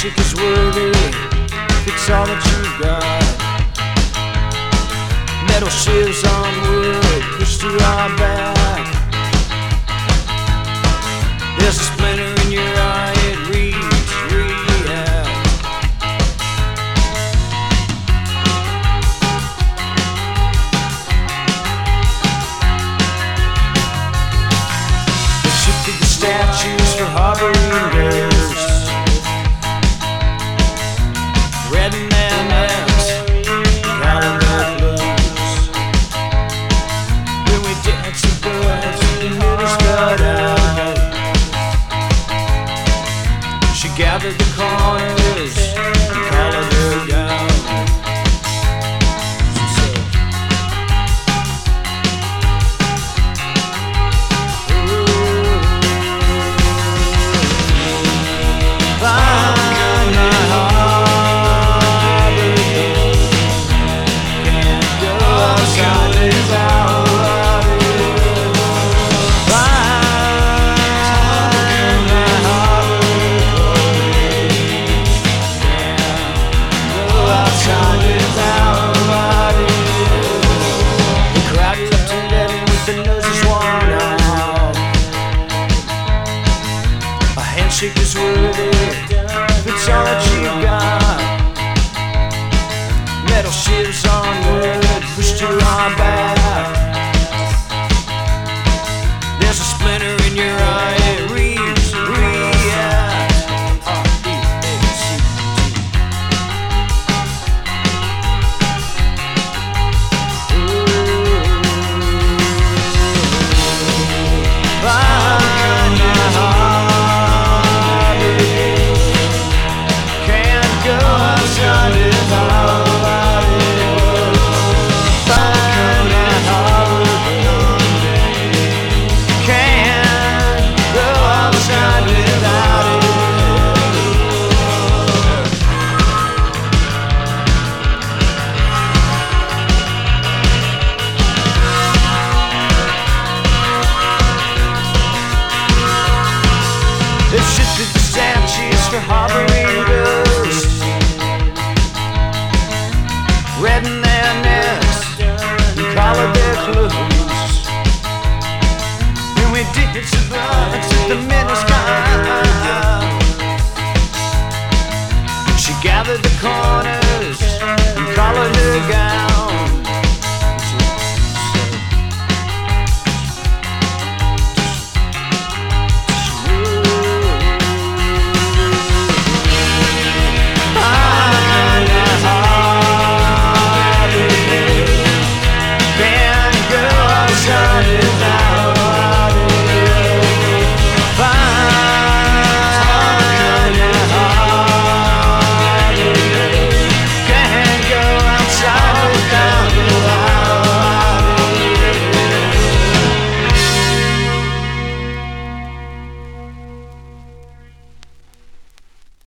handshake is worthy, it's all that you've got. Metal shivs on wood, pushed to our back. There's a splinter in your eye, it reads, react. They shifted the statues for harboring ghosts, red in their necks, out of their clothes. When we dance the birds, the middle's cut out. She gathered the corners and collared her gown. She said, find my heart again. Can't go outside without it. Find my heart again. Can't go outside without it. The crowd looked at Evan with their noses worn out. A handshake is worthy, it's all that you got. Metal shivs on wood, pushed to our back. There's a splinter in your eye, it reads, react. Find my heart again. Can't go outside without it. Find my heart again. Can't go outside without it. They've shifted the statues for harboring ghosts, red in their necks and collared their clothes. And we did survive, except the minutes